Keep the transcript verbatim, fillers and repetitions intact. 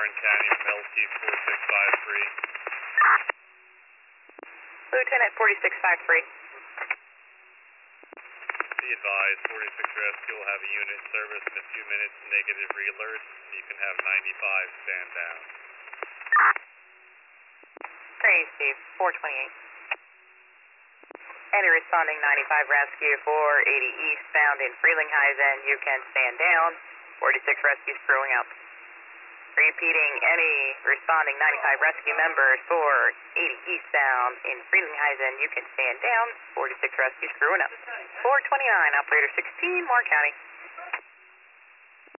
Warren County from L T four six five three. Lieutenant forty-six five three. Be advised, forty-six Rescue will have a unit in service in a few minutes. Negative re-alert. You can have ninety-five stand down. Crazy, four twenty-eight. Any responding ninety-five Rescue four eighty eastbound in Frelinghuysen, you can stand down. forty-six Rescue screwing up. Repeating, any responding ninety-five Rescue members four eighty eastbound in Frelinghuysen, you can stand down. forty-six Rescue screwing up. four twenty-nine, operator sixteen, Moore County.